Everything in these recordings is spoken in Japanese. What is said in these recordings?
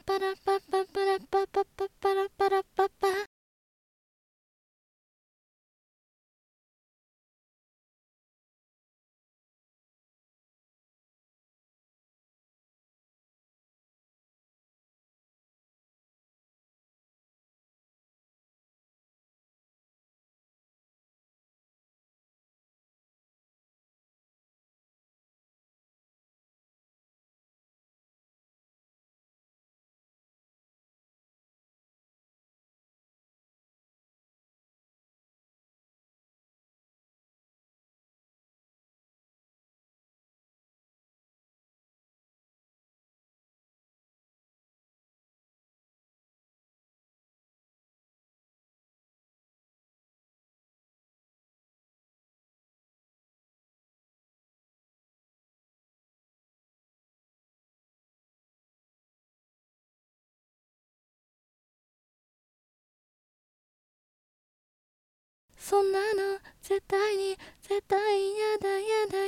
パラパパパラパパパパラパラパパ。そんなの絶対に絶対やだやだや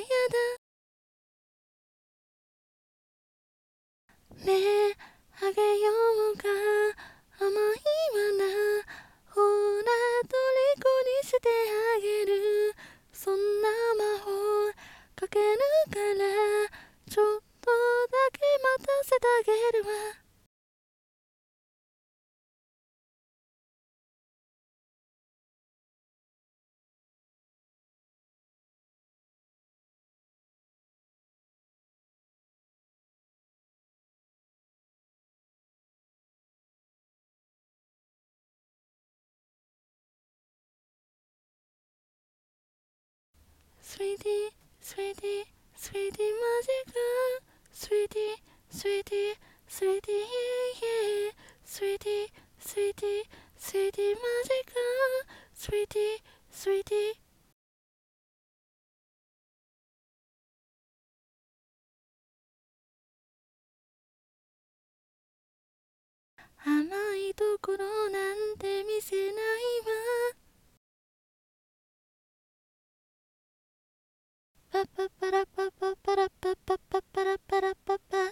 だ。ねえあげようか甘いわな。ほら虜にしてあげる。そんな魔法かけるからちょっとだけ待たせてあげるわ。Sweetie, sweetie, sweetie magic. Sweetie, sweetie, sweetie, yeah, yeah. Sweetie, sweetie, sweetie magic. Sweetie, sweetie. 甘いところなんて見せないわ。パパパラパパパラパパパパラパラパパ。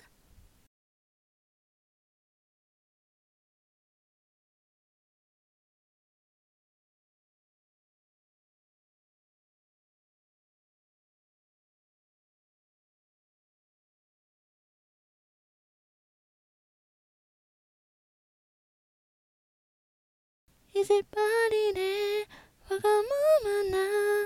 意地張りでわがままな